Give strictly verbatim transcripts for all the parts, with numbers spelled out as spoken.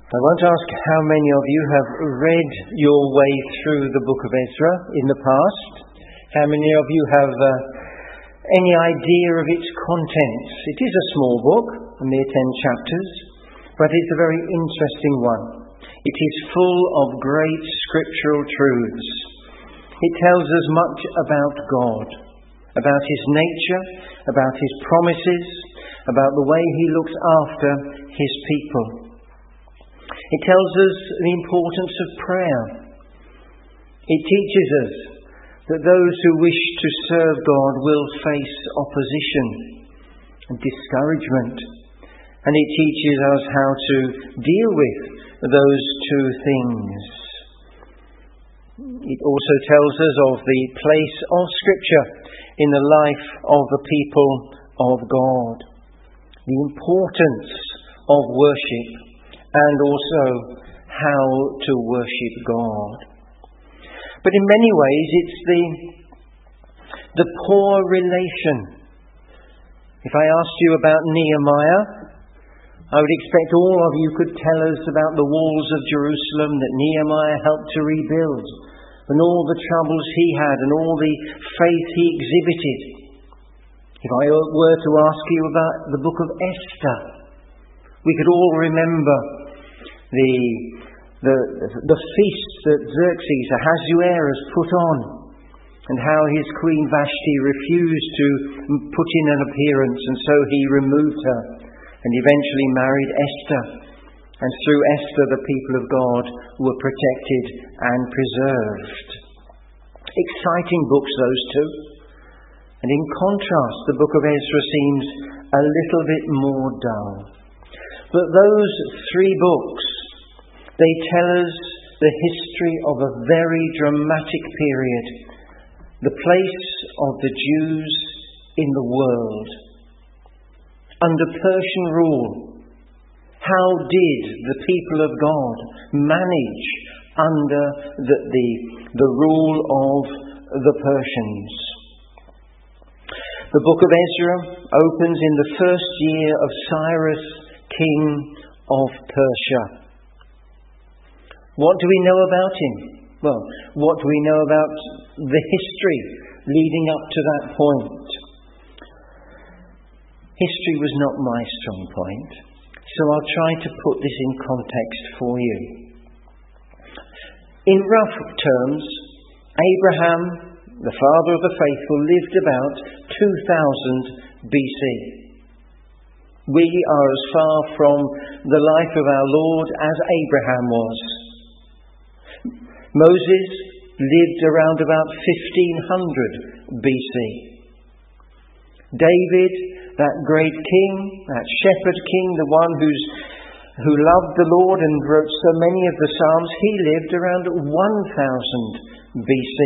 I want to ask how many of you have read your way through the book of Ezra in the past. How many of you have uh, any idea of its contents? It is a small book, a mere ten chapters, but it's a very interesting one. It is full of great scriptural truths. It tells us much about God, about His nature, about His promises, about the way He looks after His people. It tells us the importance of prayer. It teaches us that those who wish to serve God will face opposition and discouragement. And it teaches us how to deal with those two things. It also tells us of the place of Scripture in the life of the people of God, the importance of worship, and also how to worship God. But in many ways it's the, the poor relation. If I asked you about Nehemiah, I would expect all of you could tell us about the walls of Jerusalem that Nehemiah helped to rebuild, and all the troubles he had, and all the faith he exhibited. If I were to ask you about the book of Esther, we could all remember the, the, the feast that Xerxes, Ahasuerus, put on, and how his queen Vashti refused to put in an appearance, and so he removed her, and eventually married Esther. And through Esther, the people of God were protected and preserved. Exciting books, those two. And in contrast, the book of Ezra seems a little bit more dull. But those three books, they tell us the history of a very dramatic period, the place of the Jews in the world. Under Persian rule, how did the people of God manage under the, the, the rule of the Persians? The book of Ezra opens in the first year of Cyrus, king of Persia. What do we know about him? Well, what do we know about the history leading up to that point? History was not my strong point, so I'll try to put this in context for you. In rough terms, Abraham, the father of the faithful, lived about two thousand B C. We are as far from the life of our Lord as Abraham was. Moses lived around about fifteen hundred B C. David, that great king, that shepherd king, the one who's, who loved the Lord and wrote so many of the Psalms, he lived around one thousand B C.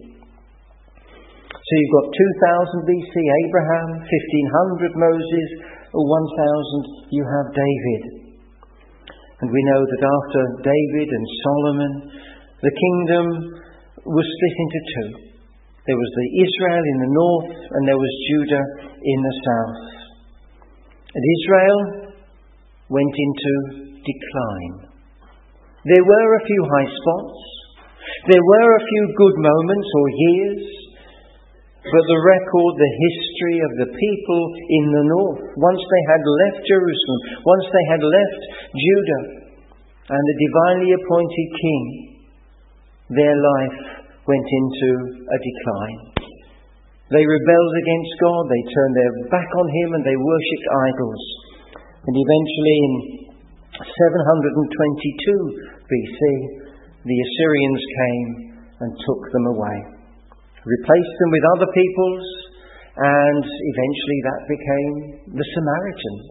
So you've got two thousand B C Abraham, fifteen hundred Moses, one thousand you have David. And we know that after David and Solomon, the kingdom was split into two. There was the Israel in the north, and there was Judah in the south. And Israel went into decline. There were a few high spots. There were a few good moments or years. But the record, the history of the people in the north, once they had left Jerusalem, once they had left Judah and the divinely appointed king, their life went into a decline. They rebelled against God, they turned their back on Him, and they worshipped idols. And eventually in seven hundred twenty-two B C, the Assyrians came and took them away, replaced them with other peoples, and eventually that became the Samaritans.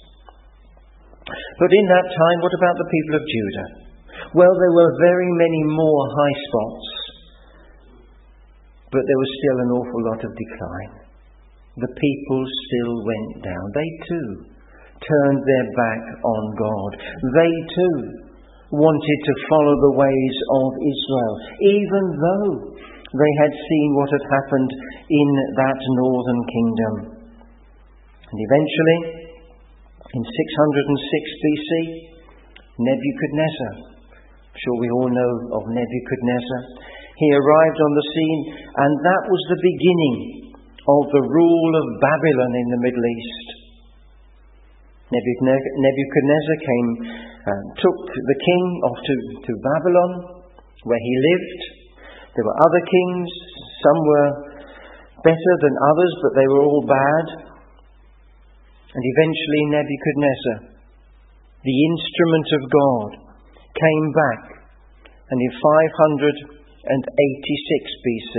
But in that time, what about the people of Judah? Well, there were very many more high spots, but there was still an awful lot of decline. The people still went down. They too turned their back on God. They too wanted to follow the ways of Israel, even though they had seen what had happened in that northern kingdom. And eventually, in six hundred six B C, Nebuchadnezzar. I'm sure we all know of Nebuchadnezzar. He arrived on the scene, and that was the beginning of the rule of Babylon in the Middle East. Nebuchadnezzar came and took the king off to, to Babylon, where he lived. There were other kings. Some were better than others, but they were all bad. And eventually Nebuchadnezzar, the instrument of God, came back, and in five hundred eighty-six B C,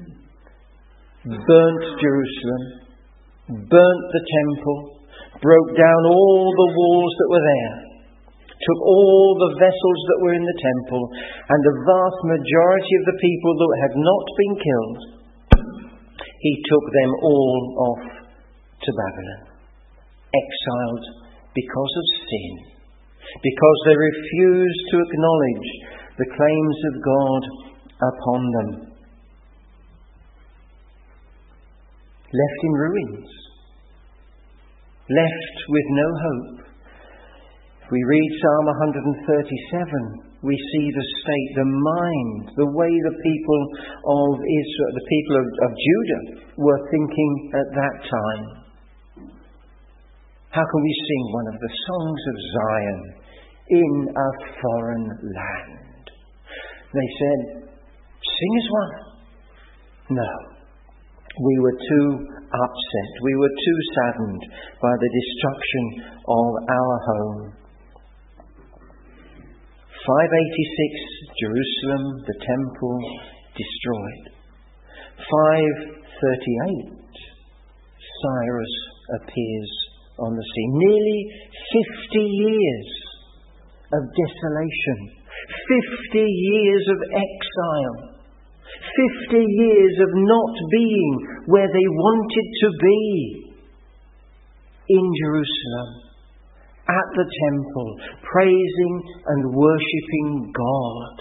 burnt Jerusalem, burnt the temple, broke down all the walls that were there, took all the vessels that were in the temple, and the vast majority of the people that had not been killed, he took them all off to Babylon, exiled because of sin, because they refused to acknowledge the claims of God upon them. Left in ruins, left with no hope. If we read Psalm one thirty-seven, we see the state, the mind, the way the people of Israel, the people of, of Judah were thinking at that time. How can we sing one of the songs of Zion in a foreign land? They said, sing as one. No. We were too upset. We were too saddened by the destruction of our home. five eighty-six, Jerusalem, the temple, destroyed. five thirty-eight, Cyrus appears on the scene. Nearly fifty years of desolation. fifty years of exile. fifty years of not being where they wanted to be. In Jerusalem, at the temple, praising and worshipping God.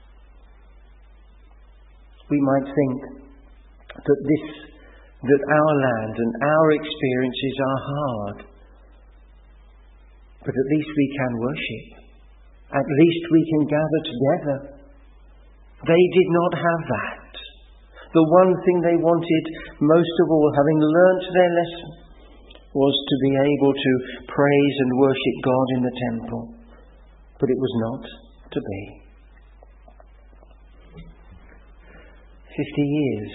We might think that this, that our land and our experiences are hard. But at least we can worship. At least we can gather together. They did not have that. The one thing they wanted most of all, having learnt their lesson, was to be able to praise and worship God in the temple. But it was not to be. Fifty years.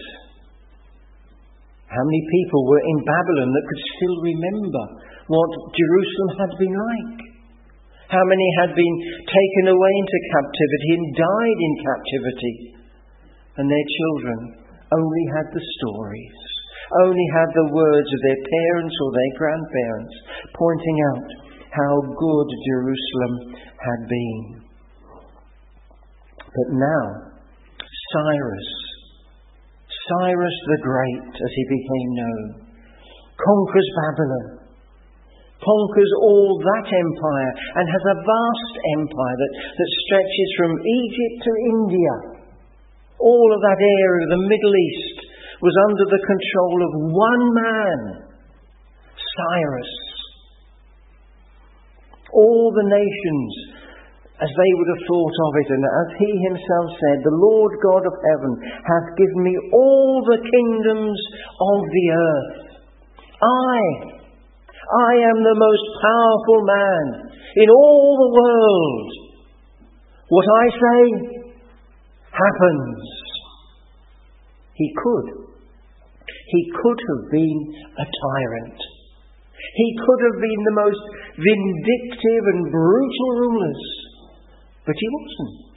How many people were in Babylon that could still remember what Jerusalem had been like? How many had been taken away into captivity and died in captivity? And their children only had the stories, only had the words of their parents or their grandparents pointing out how good Jerusalem had been. But now, Cyrus, Cyrus the Great, as he became known, conquers Babylon, conquers all that empire, and has a vast empire that, that stretches from Egypt to India. All of that area of the Middle East was under the control of one man, Cyrus. All the nations, as they would have thought of it, and as he himself said, the Lord God of heaven hath given me all the kingdoms of the earth. I, I am the most powerful man in all the world. What I say happens. He could. He could have been a tyrant. He could have been the most vindictive and brutal rulers. But he wasn't.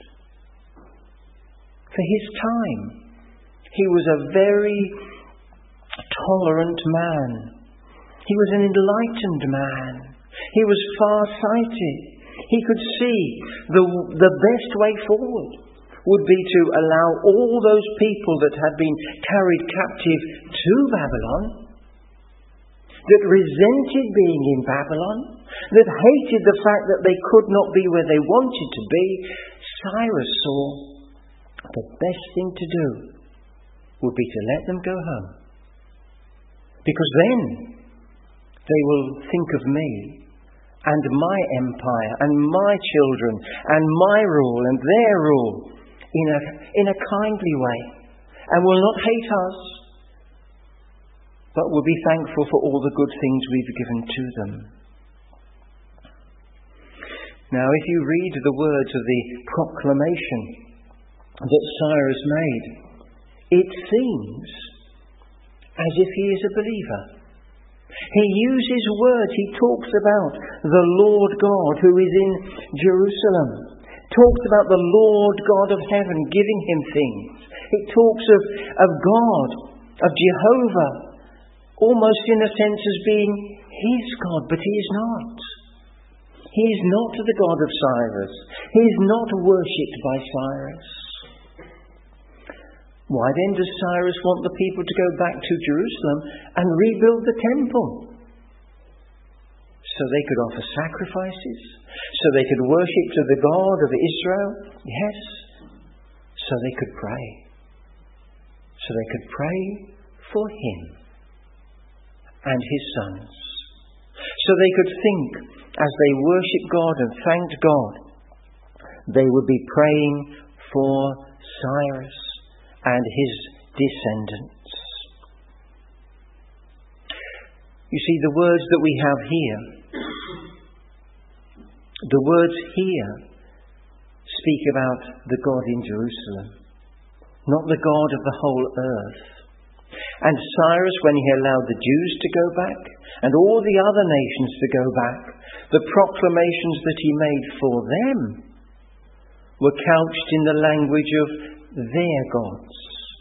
For his time, he was a very tolerant man. He was an enlightened man. He was far-sighted. He could see the, the best way forward would be to allow all those people that had been carried captive to Babylon, that resented being in Babylon, that hated the fact that they could not be where they wanted to be. Cyrus saw the best thing to do would be to let them go home. Because then they will think of me and my empire and my children and my rule and their rule in a, in a kindly way, and will not hate us, but will be thankful for all the good things we've given to them. Now, if you read the words of the proclamation that Cyrus made, it seems as if he is a believer. He uses words, he talks about the Lord God who is in Jerusalem, talks about the Lord God of heaven giving him things. It talks of, of God, of Jehovah, almost in a sense as being his God, but he is not. He is not the God of Cyrus. He is not worshipped by Cyrus. Why then does Cyrus want the people to go back to Jerusalem and rebuild the temple? So they could offer sacrifices? So they could worship to the God of Israel? Yes. So they could pray. So they could pray for him and his sons. So they could think, as they worshipped God and thanked God, they would be praying for Cyrus and his descendants. You see, the words that we have here, the words here speak about the God in Jerusalem, not the God of the whole earth. And Cyrus, when he allowed the Jews to go back, and all the other nations to go back, the proclamations that he made for them were couched in the language of their gods.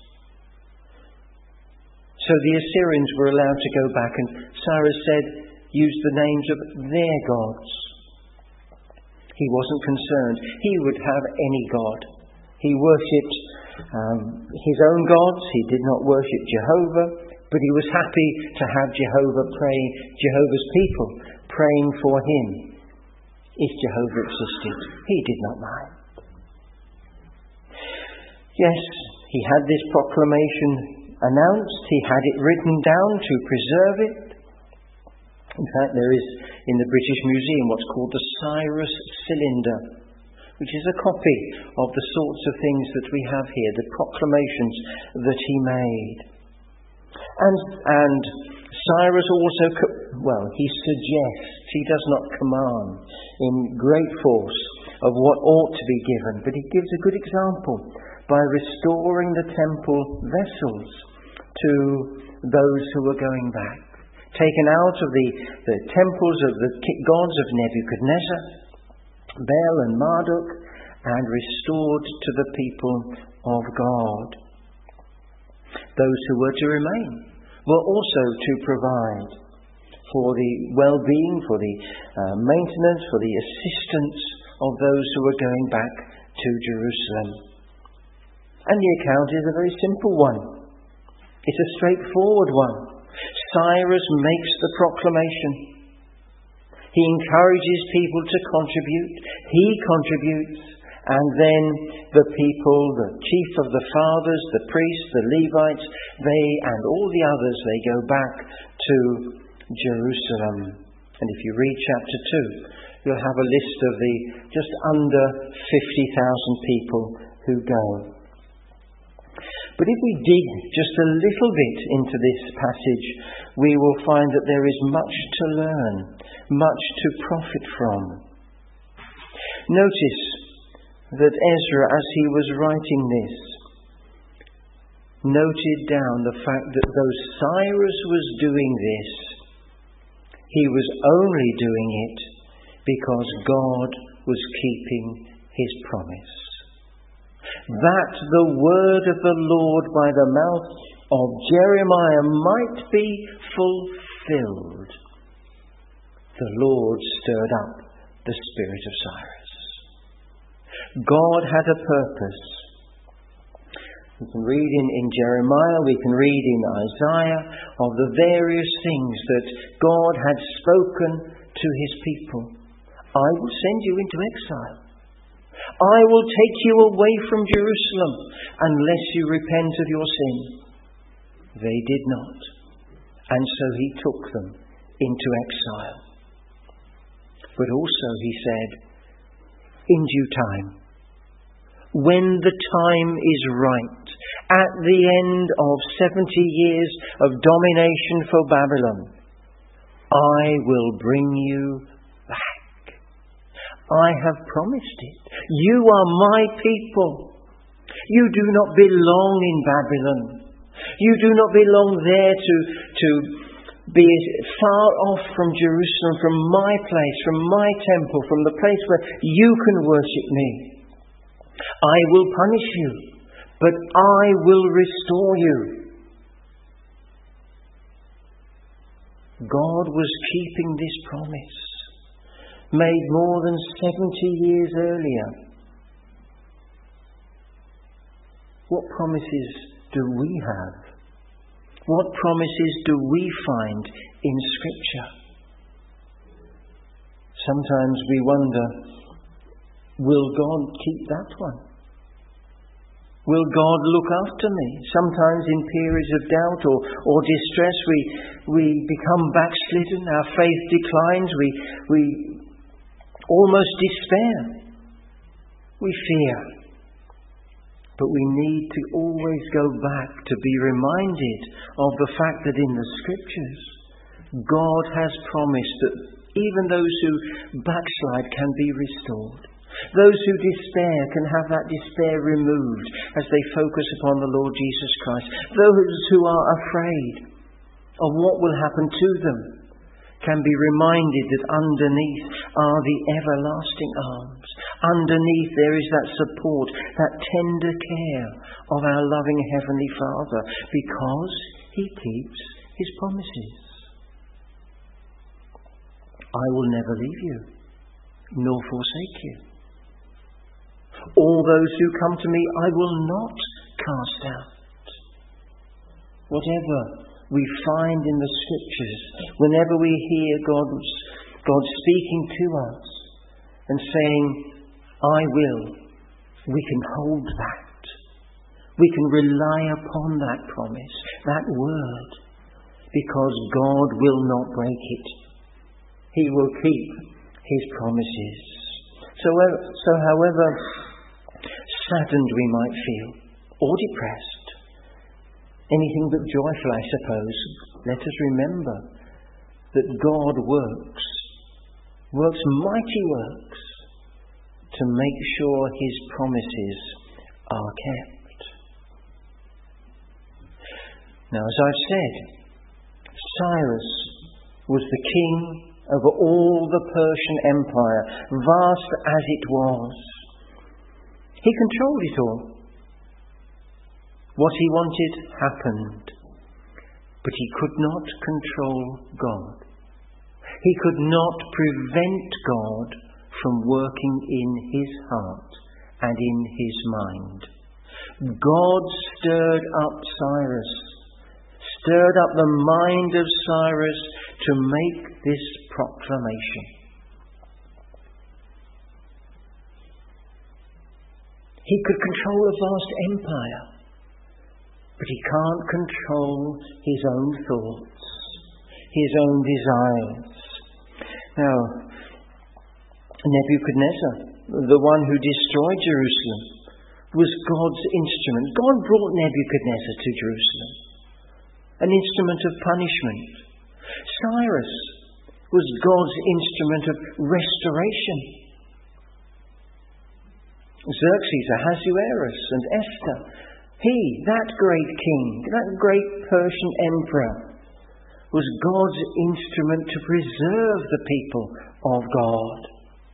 So the Assyrians were allowed to go back, and Cyrus said, use the names of their gods. He wasn't concerned. He would have any god. He worshipped um, his own gods. He did not worship Jehovah, but he was happy to have Jehovah praying, Jehovah's people praying for him. If Jehovah existed, he did not mind. Yes, he had this proclamation announced. He had it written down to preserve it. In fact, there is in the British Museum what's called the Cyrus Cylinder, which is a copy of the sorts of things that we have here, the proclamations that he made. And, and Cyrus also, well, he suggests, he does not command in great force of what ought to be given, but he gives a good example by restoring the temple vessels to those who were going back, taken out of the, the temples of the gods of Nebuchadnezzar, Bel and Marduk, and restored to the people of God. Those who were to remain were also to provide for the well-being, for the uh, maintenance, for the assistance of those who were going back to Jerusalem. And the account is a very simple one. It's a straightforward one. Cyrus makes the proclamation. He encourages people to contribute. He contributes. And then the people, the chief of the fathers, the priests, the Levites, they and all the others, they go back to Jerusalem. And if you read chapter two, you'll have a list of the just under fifty thousand people who go. But if we dig just a little bit into this passage, we will find that there is much to learn, much to profit from. Notice that Ezra, as he was writing this, noted down the fact that though Cyrus was doing this, he was only doing it because God was keeping his promise. That the word of the Lord by the mouth of Jeremiah might be fulfilled, the Lord stirred up the spirit of Cyrus. God had a purpose. We can read in, in Jeremiah, we can read in Isaiah of the various things that God had spoken to his people. I will send you into exile. I will take you away from Jerusalem unless you repent of your sin. They did not. And so he took them into exile. But also, he said, in due time, when the time is right, at the end of seventy years of domination for Babylon, I will bring you back. I have promised it. You are my people. You do not belong in Babylon. You do not belong there to, to be far off from Jerusalem, from my place, from my temple, from the place where you can worship me. I will punish you, but I will restore you. God was keeping this promise, made more than seventy years earlier. What promises do we have? What promises do we find in Scripture? Sometimes we wonder, will God keep that one? Will God look after me? Sometimes in periods of doubt or, or distress we, we become backslidden, our faith declines, we, we almost despair. We fear. But we need to always go back to be reminded of the fact that in the Scriptures, God has promised that even those who backslide can be restored. Those who despair can have that despair removed as they focus upon the Lord Jesus Christ. Those who are afraid of what will happen to them can be reminded that underneath are the everlasting arms. Underneath there is that support, that tender care of our loving Heavenly Father, because He keeps His promises. I will never leave you, nor forsake you. All those who come to me I will not cast out. Whatever we find in the Scriptures, whenever we hear God's, God speaking to us and saying, I will, we can hold that. We can rely upon that promise, that word, because God will not break it. He will keep His promises. So, so however saddened we might feel, or depressed, anything but joyful, I suppose, let us remember that God works, works mighty works to make sure His promises are kept. Now, as I've said, Cyrus was the king over all the Persian Empire, vast as it was. He controlled it all. What he wanted happened, but he could not control God. He could not prevent God from working in his heart and in his mind. God stirred up Cyrus, stirred up the mind of Cyrus to make this proclamation. He could control a vast empire, but he can't control his own thoughts, his own desires. Now, Nebuchadnezzar, the one who destroyed Jerusalem, was God's instrument. God brought Nebuchadnezzar to Jerusalem, an instrument of punishment. Cyrus was God's instrument of restoration. Xerxes, Ahasuerus, and Esther, he, that great king, that great Persian emperor, was God's instrument to preserve the people of God.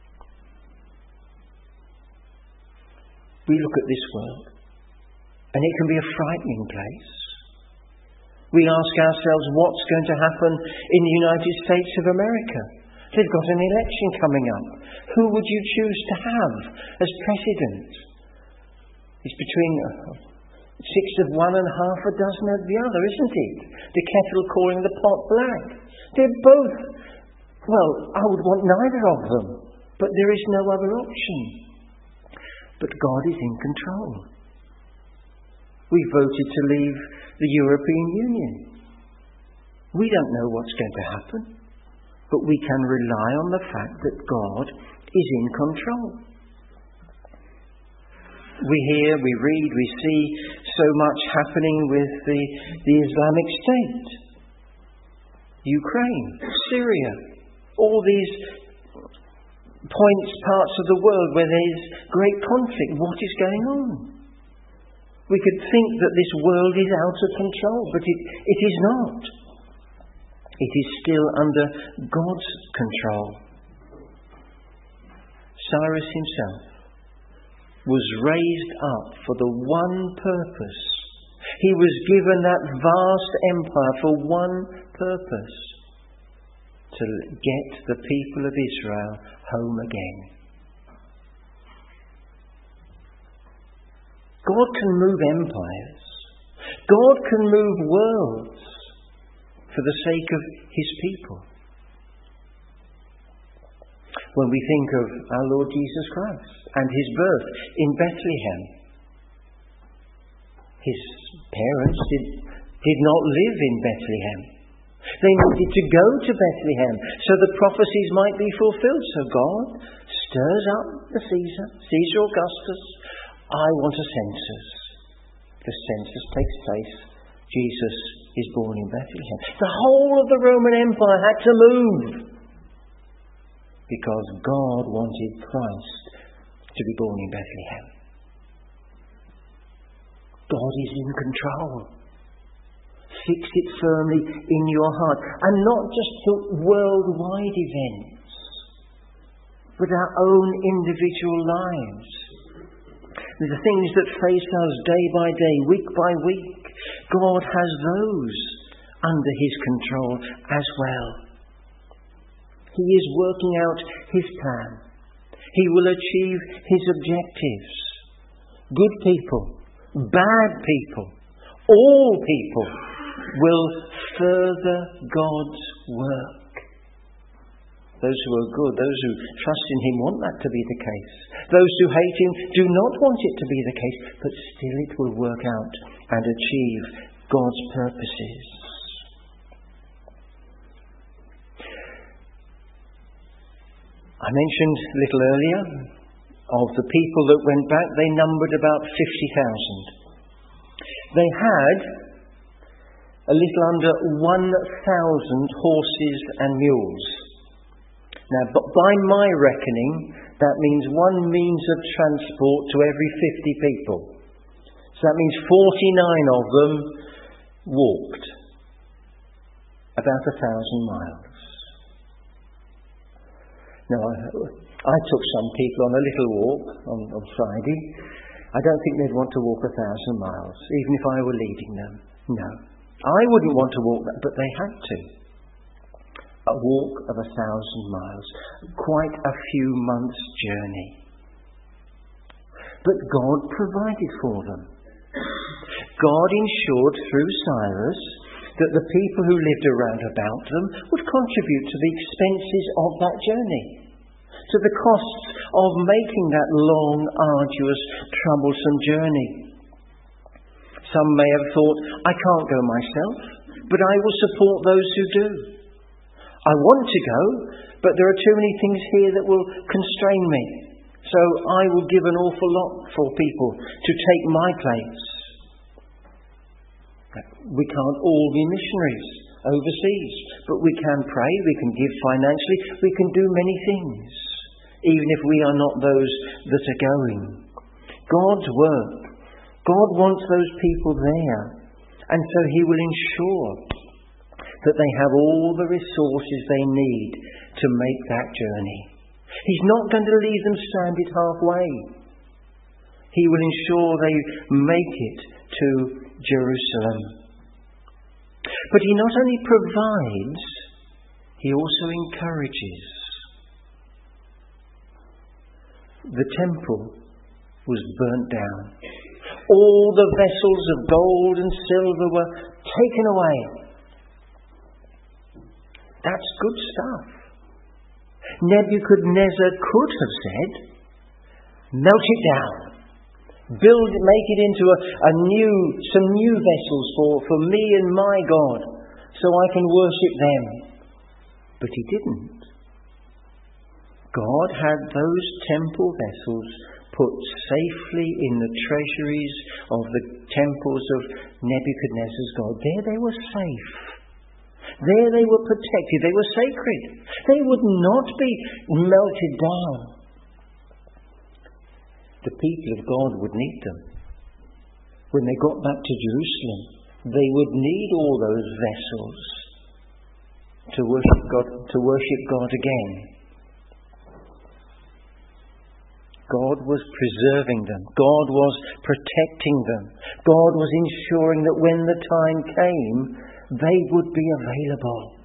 We look at this world, and it can be a frightening place. We ask ourselves, what's going to happen in the United States of America? They've got an election coming up. Who would you choose to have as president? It's between six of one and half a dozen of the other, isn't it? The kettle calling the pot black. They're both, well, I would want neither of them, but there is no other option. But God is in control. We voted to leave the European Union. We don't know what's going to happen. but we can rely on the fact that God is in control. We hear, we read, we see so much happening with the, the Islamic State. Ukraine, Syria, all these points, parts of the world where there's great conflict. What is going on? We could think that this world is out of control, but it, it is not. It is still under God's control. Cyrus himself was raised up for the one purpose. He was given that vast empire for one purpose: to get the people of Israel home again. God can move empires. God can move worlds for the sake of his people. When we think of our Lord Jesus Christ and his birth in Bethlehem, his parents did, did not live in Bethlehem. They needed to go to Bethlehem so the prophecies might be fulfilled. So God stirs up the Caesar, Caesar Augustus. I want a census. The census takes place. Jesus is born in Bethlehem. The whole of the Roman Empire had to move because God wanted Christ to be born in Bethlehem. God is in control. Fix it firmly in your heart. And not just the worldwide events, but our own individual lives. The things that face us day by day, week by week, God has those under his control as well. He is working out his plan. He will achieve his objectives. Good people, bad people, all people will further God's work. Those who are good, those who trust in him want that to be the case. Those who hate him do not want it to be the case, but still it will work out and achieve God's purposes. I mentioned a little earlier of the people that went back. They numbered about fifty thousand. They had a little under one thousand horses and mules. Now, by my reckoning, that means one means of transport to every fifty people. So that means forty-nine of them walked about a thousand miles. Now, I, I took some people on a little walk on, on Friday. I don't think they'd want to walk a thousand miles, even if I were leading them. No. I wouldn't want to walk that, but they had to. A walk of a thousand miles. Quite a few months' journey. But God provided for them. God ensured through Cyrus that the people who lived around about them would contribute to the expenses of that journey, to the costs of making that long, arduous, troublesome journey. Some may have thought, I can't go myself, but I will support those who do. I want to go, but there are too many things here that will constrain me. So I will give an awful lot for people to take my place. We can't all be missionaries overseas, but we can pray, we can give financially, we can do many things, even if we are not those that are going. God's work. God wants those people there, and so he will ensure that they have all the resources they need to make that journey. He's not going to leave them stranded halfway. He will ensure they make it to Jerusalem. But he not only provides, he also encourages. The temple was burnt down. All the vessels of gold and silver were taken away. That's good stuff. Nebuchadnezzar could have said, melt it down. Build, make it into a, a new, some new vessels for, for me and my God, so I can worship them. But he didn't. God had those temple vessels put safely in the treasuries of the temples of Nebuchadnezzar's God. There they were safe. There they were protected. They were sacred. They would not be melted down. The people of God would need them. When they got back to Jerusalem, they would need all those vessels to worship God, to worship God again. God was preserving them. God was protecting them. God was ensuring that when the time came, they would be available.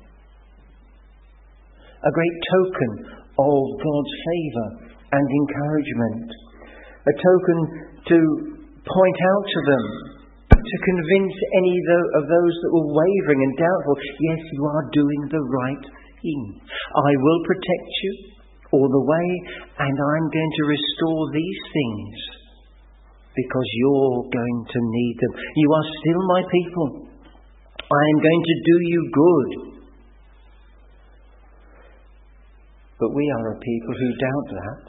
A great token of God's favour and encouragement. A token to point out to them, to convince any of those that were wavering and doubtful, yes, you are doing the right thing. I will protect you all the way, and I'm going to restore these things because you're going to need them. You are still my people. I am going to do you good. But we are a people who doubt that.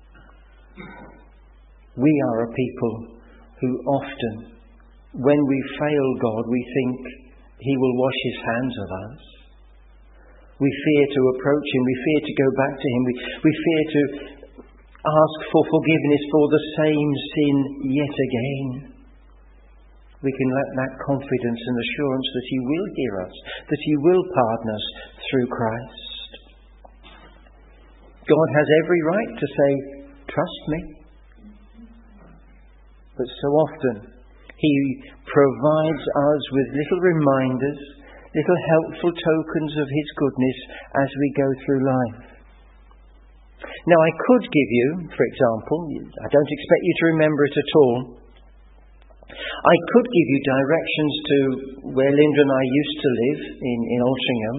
We are a people who often, when we fail God, we think He will wash His hands of us. We fear to approach Him. We fear to go back to Him. We, we fear to ask for forgiveness for the same sin yet again. We can let that confidence and assurance that He will hear us, that He will pardon us through Christ. God has every right to say, trust me. But so often He provides us with little reminders, little helpful tokens of His goodness as we go through life. Now, I could give you, for example, I don't expect you to remember it at all, I could give you directions to where Linda and I used to live, in, in Altrincham.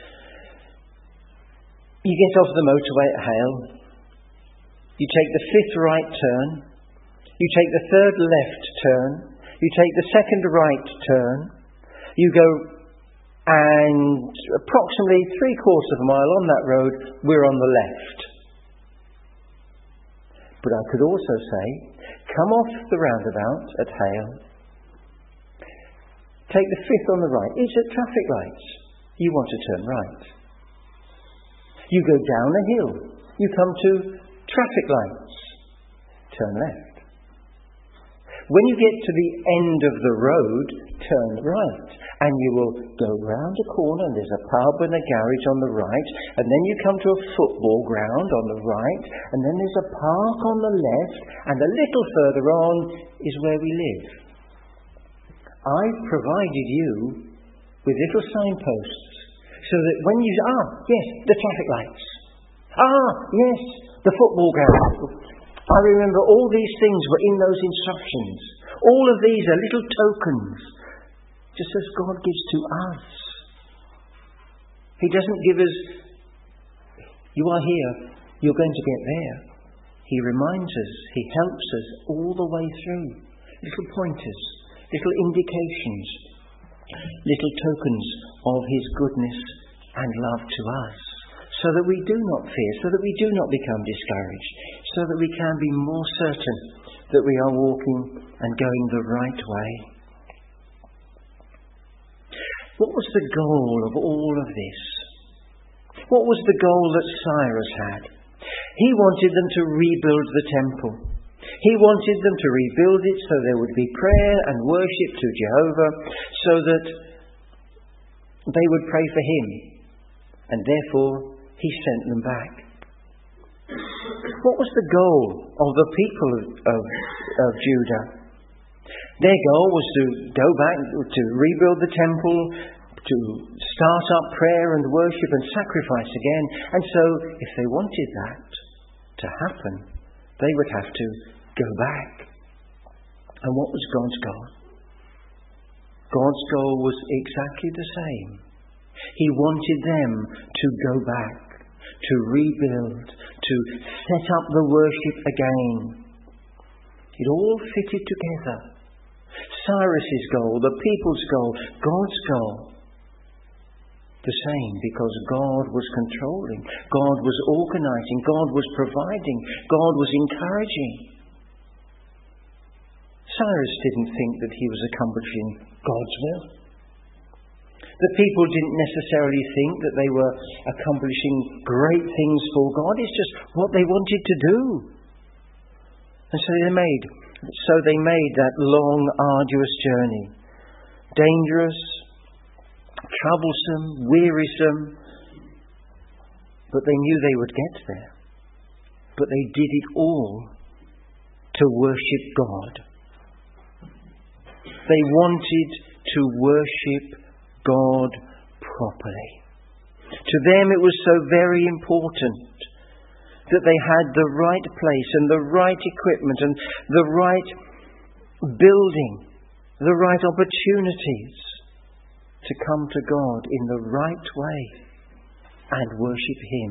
You get off the motorway at Hale, you take the fifth right turn, you take the third left turn, you take the second right turn, you go, and approximately three quarters of a mile on that road, we're on the left. But I could also say, come off the roundabout at Hale, take the fifth on the right. It's at traffic lights. You want to turn right. You go down a hill. You come to traffic lights. Turn left. When you get to the end of the road, turn right. And you will go round a corner, and there's a pub and a garage on the right, and then you come to a football ground on the right, and then there's a park on the left, and a little further on is where we live. I've provided you with little signposts, so that when you, ah, yes, the traffic lights. Ah, yes, the football ground. I remember all these things were in those instructions. All of these are little tokens, just as God gives to us. He doesn't give us, you are here, you're going to get there. He reminds us, He helps us all the way through. Little pointers, little indications, little tokens of His goodness and love to us, so that we do not fear, so that we do not become discouraged, so that we can be more certain that we are walking and going the right way. What was the goal of all of this? What was the goal that Cyrus had? He wanted them to rebuild the temple. He wanted them to rebuild it so there would be prayer and worship to Jehovah, so that they would pray for Him. And therefore, He sent them back. What was the goal of the people of, of, of Judah? Their goal was to go back, to rebuild the temple, to start up prayer and worship and sacrifice again. And so, if they wanted that to happen, they would have to go back. And what was God's goal? God's goal was exactly the same. He wanted them to go back, to rebuild, to set up the worship again. It all fitted together. Cyrus's goal, the people's goal, God's goal. the same, because God was controlling, God was organising, God was providing, God was encouraging. Cyrus didn't think that he was accomplishing God's will. The people didn't necessarily think that they were accomplishing great things for God. It's just what they wanted to do. And so they made, so they made that long, arduous journey. Dangerous, troublesome, wearisome. But they knew they would get there. But they did it all to worship God. They wanted to worship God properly. To them it was so very important that they had the right place and the right equipment and the right building, the right opportunities to come to God in the right way and worship Him.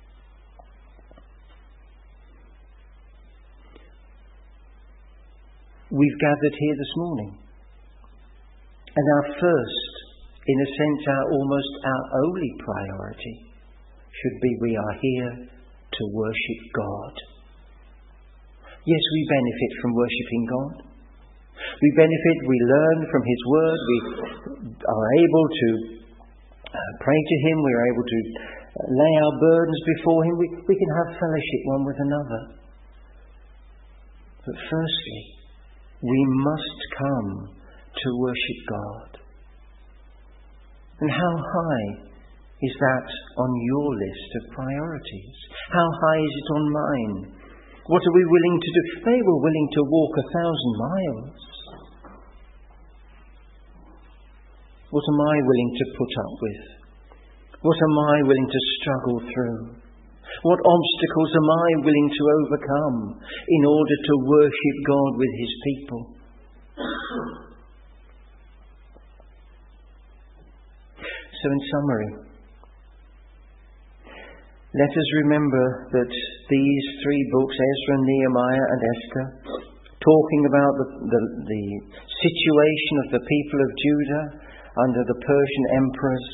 We've gathered here this morning, and our first, in a sense, our almost our only priority should be we are here to worship God. Yes, we benefit from worshipping God. We benefit, we learn from His Word, we are able to uh, pray to Him, we are able to lay our burdens before Him, we, we can have fellowship one with another. But firstly, we must come to worship God. And how high is that on your list of priorities? How high is it on mine? What are we willing to do? They were willing to walk a thousand miles. What am I willing to put up with? What am I willing to struggle through? What obstacles am I willing to overcome in order to worship God with His people? So in summary, let us remember that these three books, Ezra, Nehemiah and Esther, talking about the, the, the situation of the people of Judah under the Persian emperors,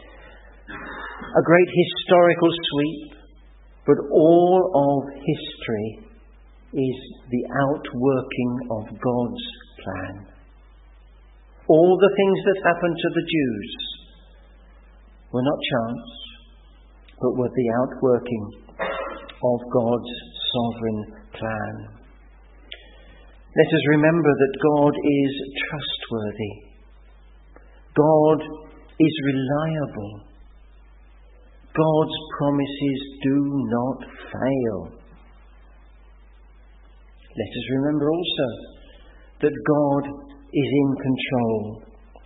a great historical sweep, but all of history is the outworking of God's plan. All the things that happened to the Jews were not chance, but were the outworking of God's sovereign plan. Let us remember that God is trustworthy. God is reliable. God's promises do not fail. Let us remember also that God is in control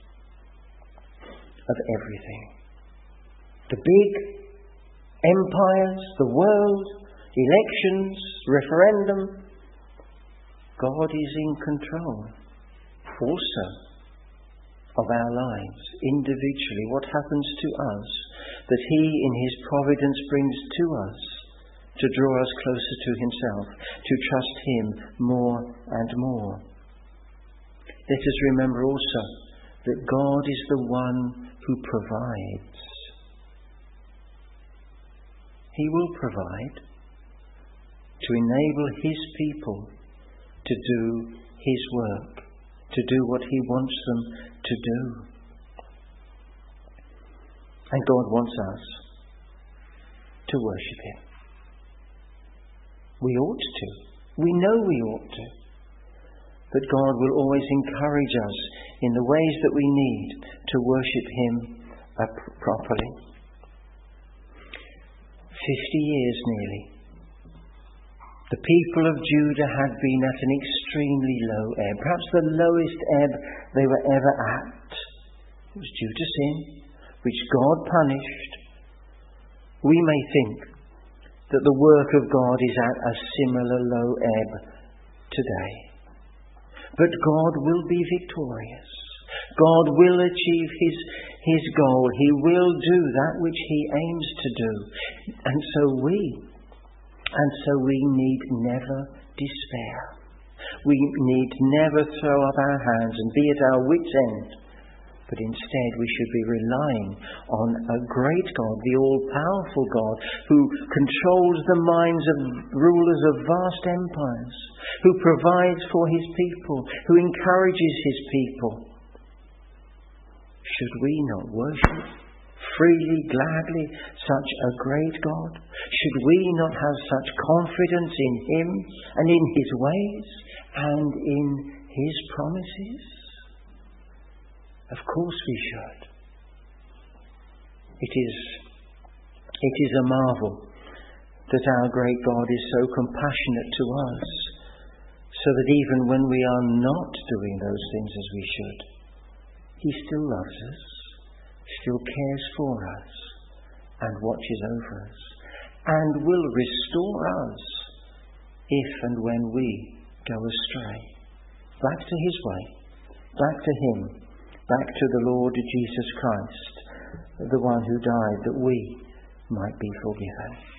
of everything. The big empires, the world, elections, referendum, God is in control also of our lives, individually. What happens to us, that He in His providence brings to us to draw us closer to Himself, to trust Him more and more. Let us remember also that God is the one who provides. He will provide to enable His people to do His work, to do what He wants them to do. And God wants us to worship Him. We ought to. We know we ought to. But God will always encourage us in the ways that we need to worship Him properly. Fifty years nearly, the people of Judah had been at an extremely low ebb, perhaps the lowest ebb they were ever at. It was due to sin, which God punished. We may think that the work of God is at a similar low ebb today. But God will be victorious. God will achieve His, His goal. He will do that which He aims to do. And so we, and so we need never despair. We need never throw up our hands and be at our wits' end, but instead we should be relying on a great God, the all-powerful God, who controls the minds of rulers of vast empires, who provides for his people, who encourages his people. Should we not worship freely, gladly, such a great God? Should we not have such confidence in him and in his ways and in his promises? Of course we should. It is, it is a marvel that our great God is so compassionate to us, so that even when we are not doing those things as we should, he still loves us, still cares for us, and watches over us, and will restore us if and when we go astray. Back to his way, back to him, back to the Lord Jesus Christ, the one who died that we might be forgiven.